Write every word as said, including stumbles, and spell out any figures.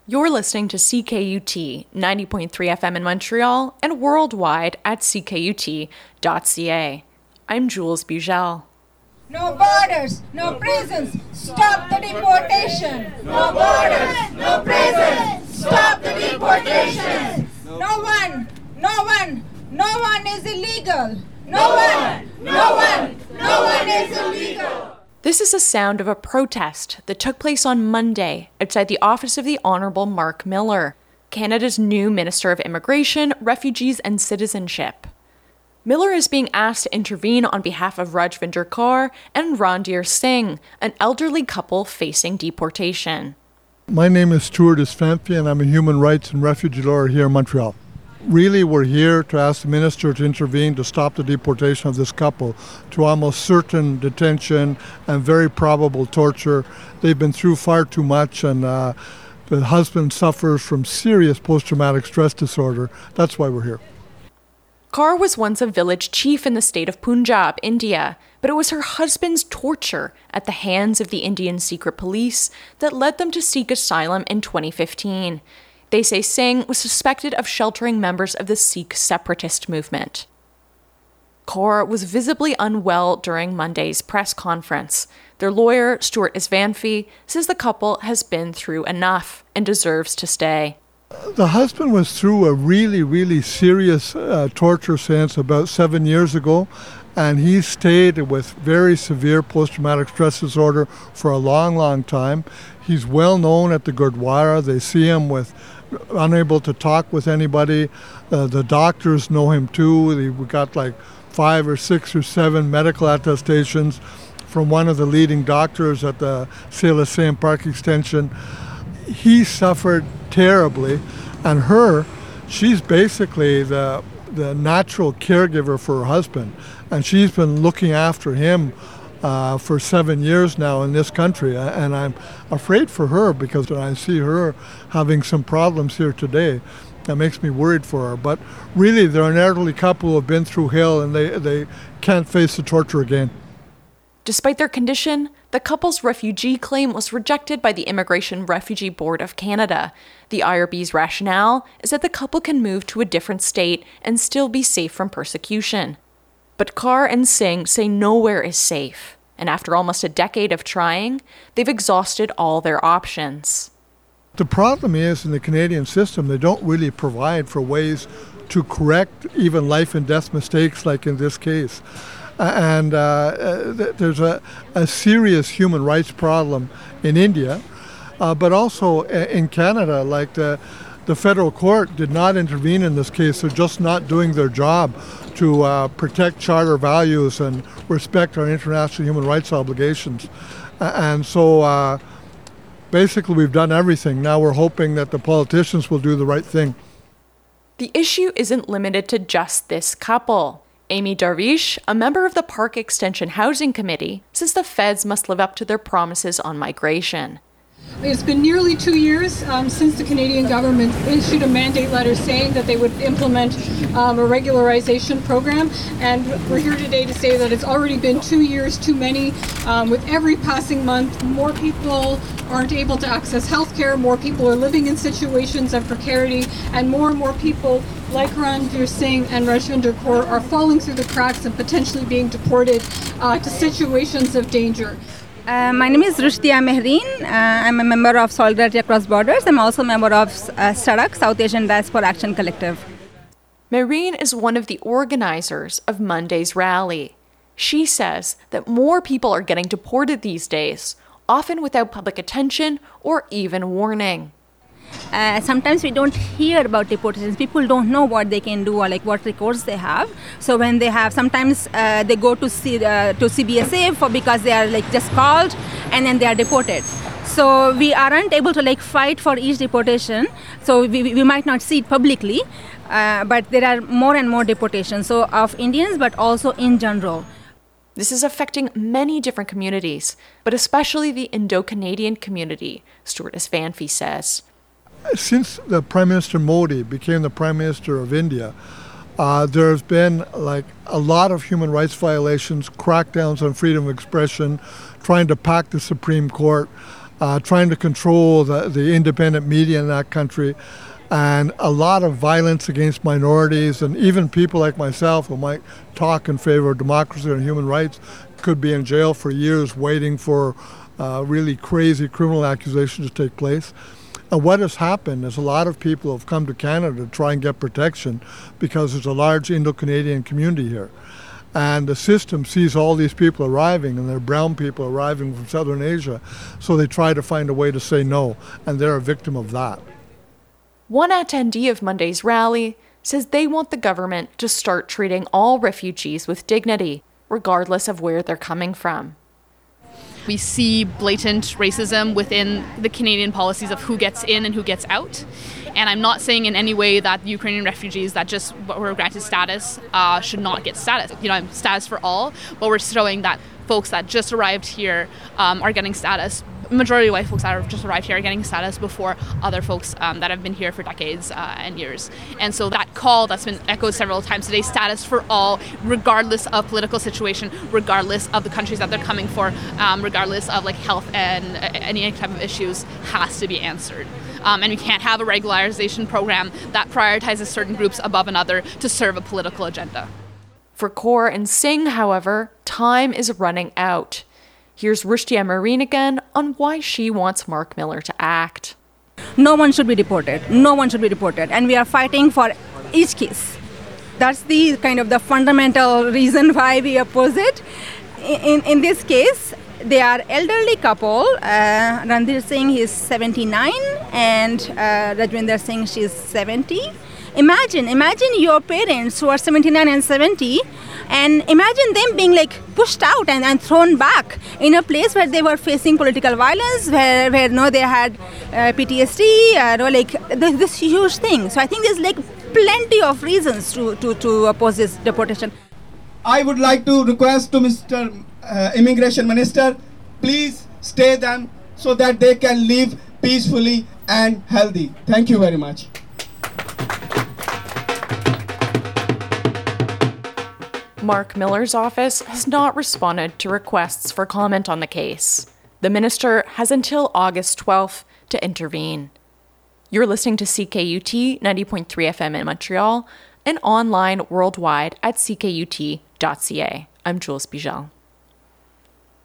You're listening to C K U T ninety point three F M in Montreal and worldwide at c k u t dot c a. I'm Jules Bugel. No borders, no prisons, stop the deportation. No borders, no prisons, stop the deportation. No one, no one, no one is illegal. No one, no one, no one is illegal. This is the sound of a protest that took place on Monday outside the office of the Honourable Mark Miller, Canada's new Minister of Immigration, Refugees and Citizenship. Miller is being asked to intervene on behalf of Rajvinder Kaur and Randhir Singh, an elderly couple facing deportation. My name is Stuart Isfanfi and I'm a human rights and refugee lawyer here in Montreal. Really, we're here to ask the minister to intervene to stop the deportation of this couple to almost certain detention and very probable torture. They've been through far too much, and uh, the husband suffers from serious post-traumatic stress disorder. That's why we're here. Kaur was once a village chief in the state of Punjab, India, but it was her husband's torture at the hands of the Indian secret police that led them to seek asylum in twenty fifteen. They say Singh was suspected of sheltering members of the Sikh separatist movement. Kaur was visibly unwell during Monday's press conference. Their lawyer, Stuart Isfanfi, says the couple has been through enough and deserves to stay. The husband was through a really, really serious uh, torture since about seven years ago, and he stayed with very severe post-traumatic stress disorder for a long, long time. He's well known at the Gurdwara. They see him with unable to talk with anybody. Uh, the doctors know him too. We got like five or six or seven medical attestations from one of the leading doctors at the Saint Park Extension. He suffered terribly, and her, she's basically the the natural caregiver for her husband, and she's been looking after him uh, for seven years now in this country, and I'm afraid for her because I see her having some problems here today. That makes me worried for her. But really, they're an elderly couple who have been through hell, and they, they can't face the torture again. Despite their condition, the couple's refugee claim was rejected by the Immigration Refugee Board of Canada. The I R B's rationale is that the couple can move to a different state and still be safe from persecution. But Kaur and Singh say nowhere is safe, and after almost a decade of trying, they've exhausted all their options. The problem is, in the Canadian system, they don't really provide for ways to correct even life and death mistakes like in this case. And uh, th- there's a, a serious human rights problem in India, uh, but also in Canada. Like the, the federal court did not intervene in this case. They're just not doing their job to uh, protect charter values and respect our international human rights obligations. And so uh, basically we've done everything. Now we're hoping that the politicians will do the right thing. The issue isn't limited to just this couple. Amy Darvish, a member of the Park Extension Housing Committee, says the feds must live up to their promises on migration. It's been nearly two years um, since the Canadian government issued a mandate letter saying that they would implement um, a regularization program, and we're here today to say that it's already been two years too many. Um, with every passing month, more people aren't able to access healthcare, more people are living in situations of precarity, and more and more people like Randhir Singh and Rajvinder Kaur are falling through the cracks and potentially being deported uh, to situations of danger. Uh, my name is Rushdia Mehreen. Uh, I'm a member of Solidarity Across Borders. I'm also a member of uh, SADC, South Asian Diaspora Action Collective. Mehreen is one of the organizers of Monday's rally. She says that more people are getting deported these days, often without public attention or even warning. Uh, sometimes we don't hear about deportations. People don't know what they can do or like what records they have. So when they have, sometimes uh, they go to C, uh, to C B S A for because they are like just called and then they are deported. So we aren't able to like fight for each deportation. So we, we might not see it publicly, uh, but there are more and more deportations. So of Indians, but also in general. This is affecting many different communities, but especially the Indo-Canadian community, Stuart Isfanfi says. Since the Prime Minister Modi became the Prime Minister of India, uh, there's been like a lot of human rights violations, crackdowns on freedom of expression, trying to pack the Supreme Court. uh, trying to control the, the independent media in that country, and a lot of violence against minorities, and even people like myself who might talk in favor of democracy and human rights could be in jail for years waiting for uh, really crazy criminal accusations to take place. And what has happened is a lot of people have come to Canada to try and get protection because there's a large Indo-Canadian community here. And the system sees all these people arriving, and they're brown people arriving from Southern Asia, so they try to find a way to say no, and they're a victim of that. One attendee of Monday's rally says they want the government to start treating all refugees with dignity, regardless of where they're coming from. We see blatant racism within the Canadian policies of who gets in and who gets out. And I'm not saying in any way that Ukrainian refugees that just were granted status uh, should not get status. You know, status for all, but we're showing that folks that just arrived here um, are getting status. Majority of white folks that have just arrived here are getting status before other folks um, that have been here for decades uh, and years. And so that call that's been echoed several times today, status for all, regardless of political situation, regardless of the countries that they're coming for, um, regardless of like health and uh, any type of issues, has to be answered. Um, and we can't have a regularization program that prioritizes certain groups above another to serve a political agenda. For Kaur and Singh, however, time is running out. Here's Rushdia Marine again on why she wants Mark Miller to act. No one should be deported. No one should be deported. And we are fighting for each case. That's the kind of the fundamental reason why we oppose it. In, in this case, they are elderly couple. Uh, Randir Singh is seventy-nine and uh, Rajwinder Singh, she's seventy. Imagine, imagine your parents who are seventy-nine and seventy, and imagine them being like pushed out and, and thrown back in a place where they were facing political violence, where, where no, they had uh, P T S D, uh, no, like this, this huge thing. So I think there's like plenty of reasons to, to, to oppose this deportation. I would like to request to Mister Uh, Immigration Minister, please stay them so that they can live peacefully and healthy. Thank you very much. Mark Miller's office has not responded to requests for comment on the case. The minister has until August twelfth to intervene. You're listening to C K U T ninety point three F M in Montreal and online worldwide at c k u t dot c a. I'm Jules Bijal.